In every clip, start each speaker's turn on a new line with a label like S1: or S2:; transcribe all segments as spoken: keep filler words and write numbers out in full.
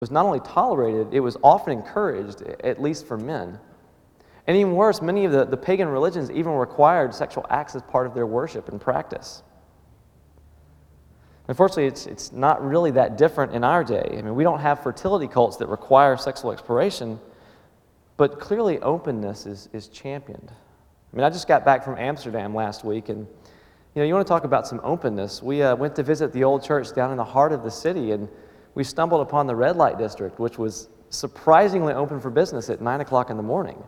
S1: was not only tolerated, it was often encouraged, at least for men. And even worse, many of the, the pagan religions even required sexual acts as part of their worship and practice. Unfortunately, it's, it's not really that different in our day. I mean, we don't have fertility cults that require sexual exploration, but clearly openness is, is championed. I mean, I just got back from Amsterdam last week, and you know, you want to talk about some openness. We uh, went to visit the old church down in the heart of the city, and we stumbled upon the red light district, which was surprisingly open for business at nine o'clock in the morning.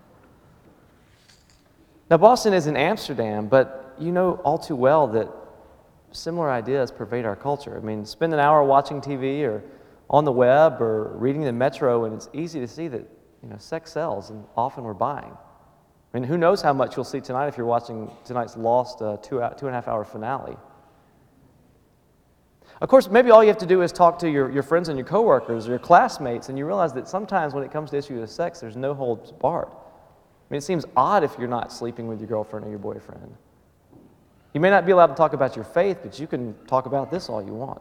S1: Now, Boston is in Amsterdam, but you know all too well that similar ideas pervade our culture. I mean, spend an hour watching T V or on the web or reading the Metro, and it's easy to see that you know sex sells, and often we're buying. I mean, who knows how much you'll see tonight if you're watching tonight's Lost uh, two, two and a half hour finale. Of course, maybe all you have to do is talk to your, your friends and your coworkers or your classmates, and you realize that sometimes when it comes to issues of sex, there's no holds barred. I mean, it seems odd if you're not sleeping with your girlfriend or your boyfriend. You may not be allowed to talk about your faith, but you can talk about this all you want.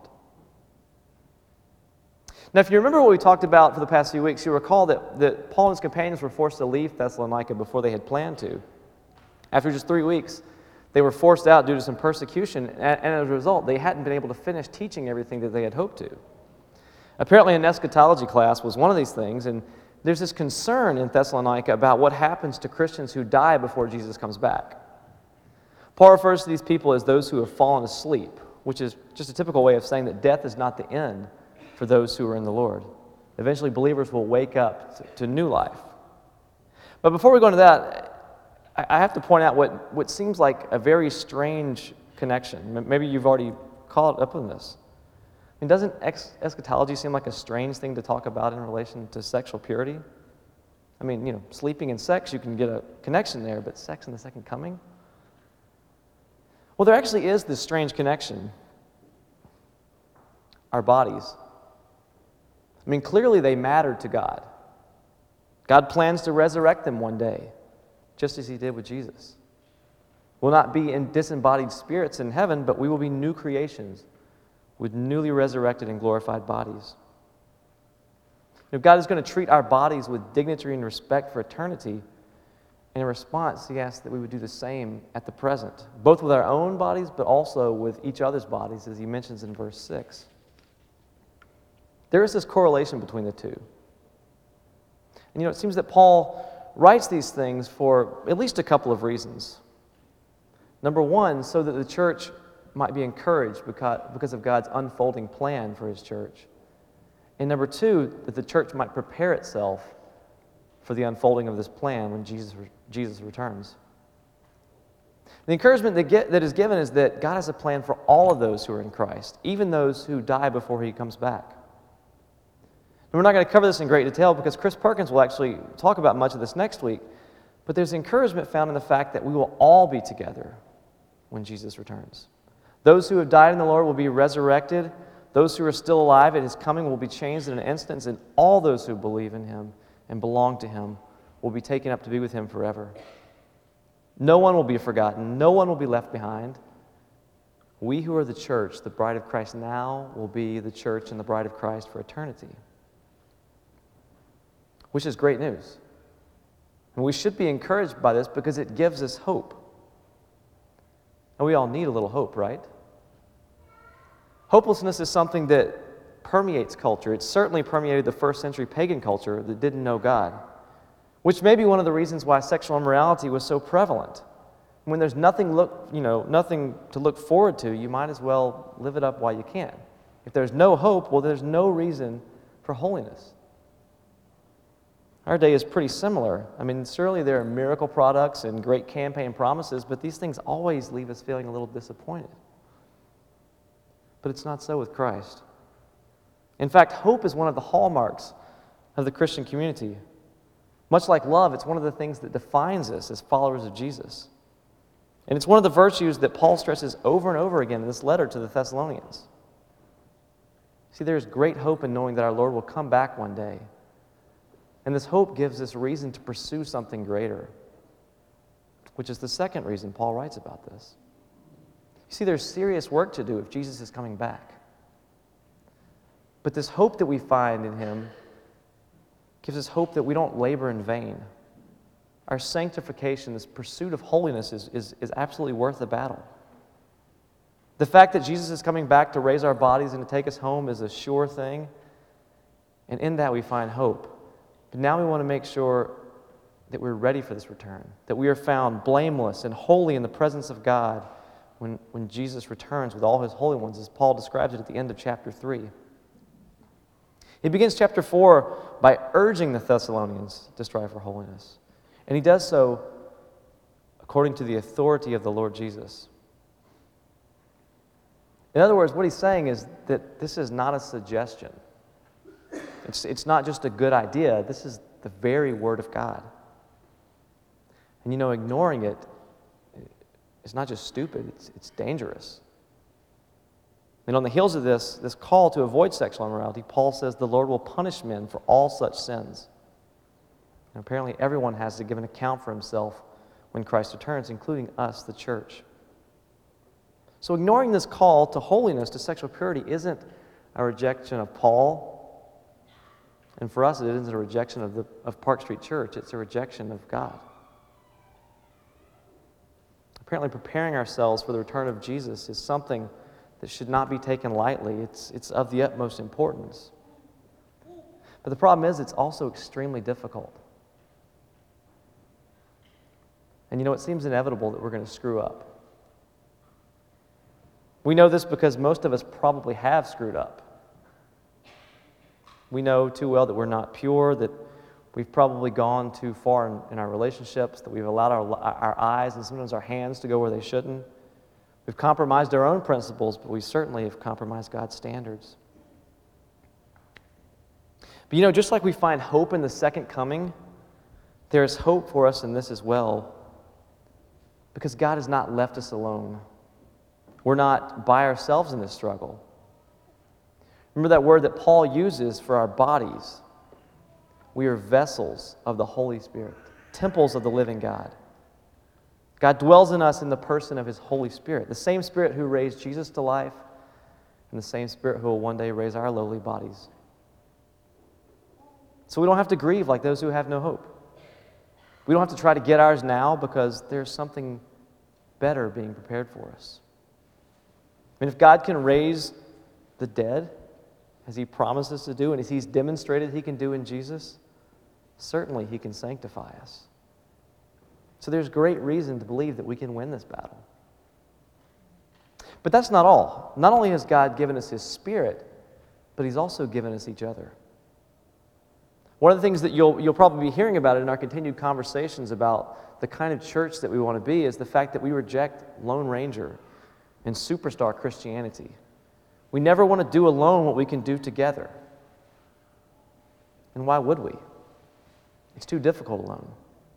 S1: Now, if you remember what we talked about for the past few weeks, you'll recall that, that Paul and his companions were forced to leave Thessalonica before they had planned to. After just three weeks, they were forced out due to some persecution, and, and as a result, they hadn't been able to finish teaching everything that they had hoped to. Apparently, an eschatology class was one of these things, and there's this concern in Thessalonica about what happens to Christians who die before Jesus comes back. Paul refers to these people as those who have fallen asleep, which is just a typical way of saying that death is not the end for those who are in the Lord. Eventually, believers will wake up to, to new life. But before we go into that, I have to point out what, what seems like a very strange connection. Maybe you've already caught up on this. I mean, doesn't ex- eschatology seem like a strange thing to talk about in relation to sexual purity? I mean, you know, sleeping and sex, you can get a connection there, but sex in the second coming? Well, there actually is this strange connection. Our bodies. I mean, clearly they matter to God. God plans to resurrect them one day, just as he did with Jesus. We'll not be in disembodied spirits in heaven, but we will be new creations with newly resurrected and glorified bodies. If God is going to treat our bodies with dignity and respect for eternity, and in response, he asks that we would do the same at the present, both with our own bodies, but also with each other's bodies, as he mentions in verse six. There is this correlation between the two. And you know, it seems that Paul writes these things for at least a couple of reasons. Number one, so that the church might be encouraged because, because of God's unfolding plan for his church. And number two, that the church might prepare itself for the unfolding of this plan when Jesus, Jesus returns. The encouragement that, get, that is given is that God has a plan for all of those who are in Christ, even those who die before he comes back. And we're not going to cover this in great detail because Chris Perkins will actually talk about much of this next week, but there's encouragement found in the fact that we will all be together when Jesus returns. Those who have died in the Lord will be resurrected. Those who are still alive at his coming will be changed in an instant, and all those who believe in him and belong to him will be taken up to be with him forever. No one will be forgotten. No one will be left behind. We who are the church, the bride of Christ now, will be the church and the bride of Christ for eternity. Which is great news. And we should be encouraged by this because it gives us hope. And we all need a little hope, right? Hopelessness is something that permeates culture. It certainly permeated the first century pagan culture that didn't know God, which may be one of the reasons why sexual immorality was so prevalent. When there's nothing look, you know, nothing to look forward to, you might as well live it up while you can. If there's no hope, well, there's no reason for holiness. Our day is pretty similar. I mean, certainly there are miracle products and great campaign promises, but these things always leave us feeling a little disappointed. But it's not so with Christ. In fact, hope is one of the hallmarks of the Christian community. Much like love, it's one of the things that defines us as followers of Jesus. And it's one of the virtues that Paul stresses over and over again in this letter to the Thessalonians. See, there's great hope in knowing that our Lord will come back one day. And this hope gives us reason to pursue something greater, which is the second reason Paul writes about this. You see, there's serious work to do if Jesus is coming back. But this hope that we find in him gives us hope that we don't labor in vain. Our sanctification, this pursuit of holiness, is, is, is absolutely worth the battle. The fact that Jesus is coming back to raise our bodies and to take us home is a sure thing. And in that we find hope. But now we want to make sure that we're ready for this return, that we are found blameless and holy in the presence of God when, when Jesus returns with all his holy ones, as Paul describes it at the end of chapter three. He begins chapter four by urging the Thessalonians to strive for holiness. And he does so according to the authority of the Lord Jesus. In other words, what he's saying is that this is not a suggestion. It's, it's not just a good idea. This is the very Word of God. And you know, ignoring it is not just stupid, it's, it's dangerous. And on the heels of this, this call to avoid sexual immorality, Paul says the Lord will punish men for all such sins. And apparently everyone has to give an account for himself when Christ returns, including us, the church. So ignoring this call to holiness, to sexual purity, isn't a rejection of Paul. And for us, it isn't a rejection of, the, of Park Street Church. It's a rejection of God. Apparently preparing ourselves for the return of Jesus is something that should not be taken lightly. It's, it's of the utmost importance. But the problem is, it's also extremely difficult. And you know, it seems inevitable that we're going to screw up. We know this because most of us probably have screwed up. We know too well that we're not pure, that we've probably gone too far in, in our relationships, that we've allowed our, our eyes and sometimes our hands to go where they shouldn't. We've compromised our own principles, but we certainly have compromised God's standards. But you know, just like we find hope in the second coming, there is hope for us in this as well, because God has not left us alone. We're not by ourselves in this struggle. Remember that word that Paul uses for our bodies. We are vessels of the Holy Spirit, temples of the living God. God dwells in us in the person of his Holy Spirit, the same Spirit who raised Jesus to life, and the same Spirit who will one day raise our lowly bodies. So we don't have to grieve like those who have no hope. We don't have to try to get ours now because there's something better being prepared for us. I mean, if God can raise the dead, as he promises to do, and as he's demonstrated he can do in Jesus, certainly he can sanctify us. So there's great reason to believe that we can win this battle. But that's not all. Not only has God given us his Spirit, but he's also given us each other. One of the things that you'll, you'll probably be hearing about in our continued conversations about the kind of church that we want to be is the fact that we reject Lone Ranger and superstar Christianity. We never want to do alone what we can do together. And why would we? It's too difficult alone.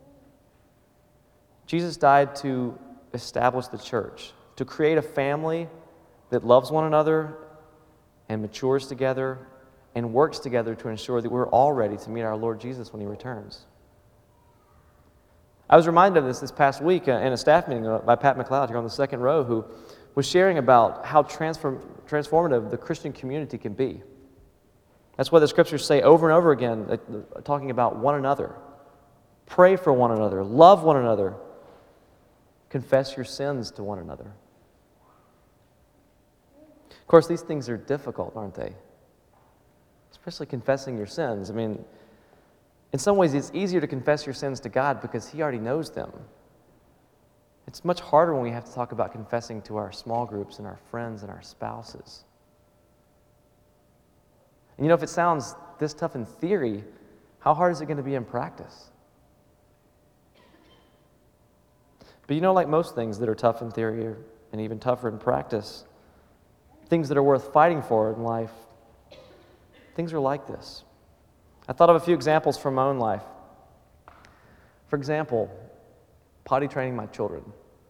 S1: Jesus died to establish the church, to create a family that loves one another and matures together and works together to ensure that we're all ready to meet our Lord Jesus when he returns. I was reminded of this this past week in a staff meeting by Pat McLeod here on the second row, who was sharing about how transform, transformative the Christian community can be. That's why the scriptures say over and over again, uh, talking about one another. Pray for one another. Love one another. Confess your sins to one another. Of course, these things are difficult, aren't they? Especially confessing your sins. I mean, in some ways, it's easier to confess your sins to God because he already knows them. It's much harder when we have to talk about confessing to our small groups and our friends and our spouses. And you know, if it sounds this tough in theory, how hard is it going to be in practice? But you know, like most things that are tough in theory and even tougher in practice, things that are worth fighting for in life, things are like this. I thought of a few examples from my own life. For example, potty training my children.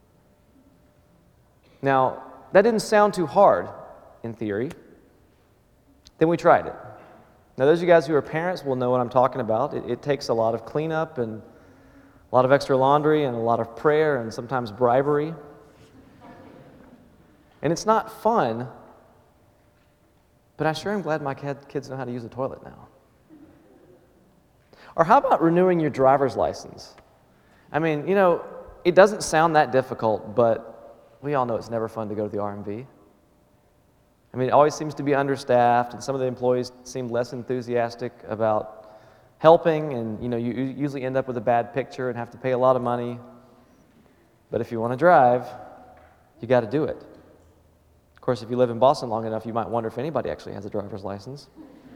S1: Now, that didn't sound too hard in theory. Then we tried it. Now, those of you guys who are parents will know what I'm talking about. It, it takes a lot of cleanup and a lot of extra laundry and a lot of prayer and sometimes bribery. And it's not fun, but I sure am glad my kid, kids know how to use a toilet now. Or how about renewing your driver's license? I mean, you know, it doesn't sound that difficult, but we all know it's never fun to go to the R M V. I mean, it always seems to be understaffed, and some of the employees seem less enthusiastic about helping, and you know, you usually end up with a bad picture and have to pay a lot of money. But if you want to drive, you got to do it. Of course, if you live in Boston long enough, you might wonder if anybody actually has a driver's license.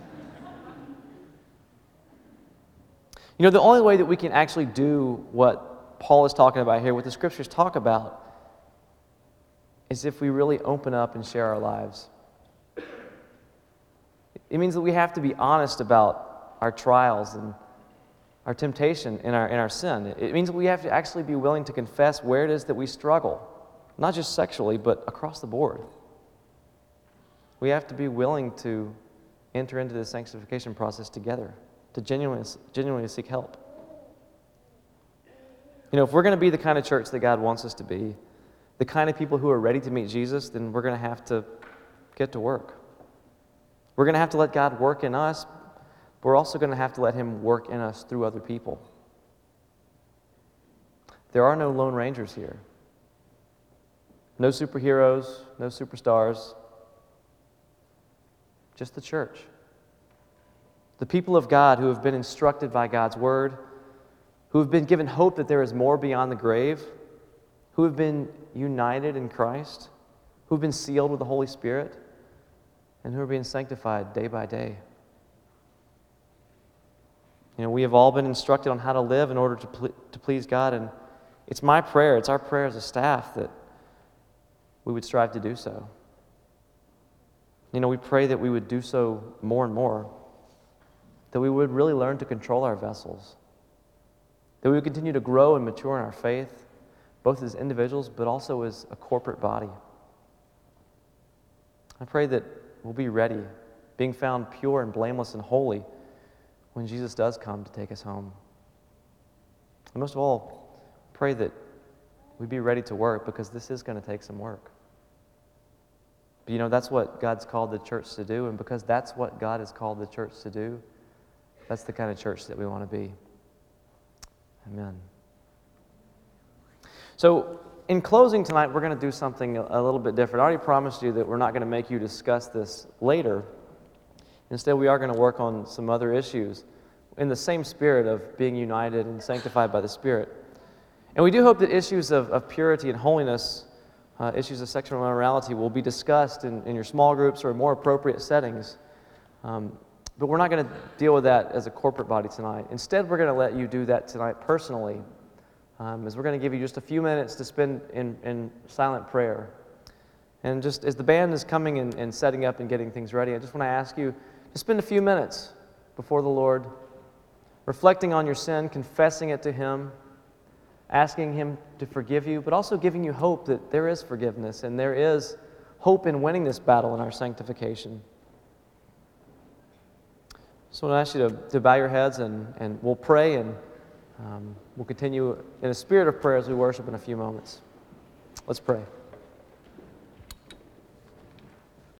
S1: You know, the only way that we can actually do what Paul is talking about here, what the scriptures talk about, is if we really open up and share our lives. It means that we have to be honest about our trials and our temptation and our, and our sin. It means that we have to actually be willing to confess where it is that we struggle, not just sexually, but across the board. We have to be willing to enter into the sanctification process together, to genuinely, genuinely seek help. You know, if we're going to be the kind of church that God wants us to be, the kind of people who are ready to meet Jesus, then we're going to have to get to work. We're going to have to let God work in us, but we're also going to have to let Him work in us through other people. There are no Lone Rangers here. No superheroes, no superstars. Just the church. The people of God who have been instructed by God's Word, who have been given hope that there is more beyond the grave, who have been united in Christ, who have been sealed with the Holy Spirit, and who are being sanctified day by day. You know, we have all been instructed on how to live in order to, ple- to please God, and it's my prayer, it's our prayer as a staff that we would strive to do so. You know, we pray that we would do so more and more, that we would really learn to control our vessels, that we would continue to grow and mature in our faith, both as individuals, but also as a corporate body. I pray that we'll be ready, being found pure and blameless and holy when Jesus does come to take us home. And most of all, pray that we'd be ready to work, because this is going to take some work. But you know, that's what God's called the church to do, and because that's what God has called the church to do, that's the kind of church that we want to be. Amen. So, in closing tonight, we're going to do something a little bit different. I already promised you that we're not going to make you discuss this later. Instead, we are going to work on some other issues in the same spirit of being united and sanctified by the Spirit. And we do hope that issues of, of purity and holiness, uh, issues of sexual immorality, will be discussed in, in your small groups or more appropriate settings. Um, but we're not going to deal with that as a corporate body tonight. Instead, we're going to let you do that tonight personally, um, as we're going to give you just a few minutes to spend in, in silent prayer. And just as the band is coming and, and setting up and getting things ready, I just want to ask you to spend a few minutes before the Lord, reflecting on your sin, confessing it to Him, asking Him to forgive you, but also giving you hope that there is forgiveness and there is hope in winning this battle in our sanctification. So I want to ask you to, to bow your heads, and, and we'll pray, and um, we'll continue in a spirit of prayer as we worship in a few moments. Let's pray.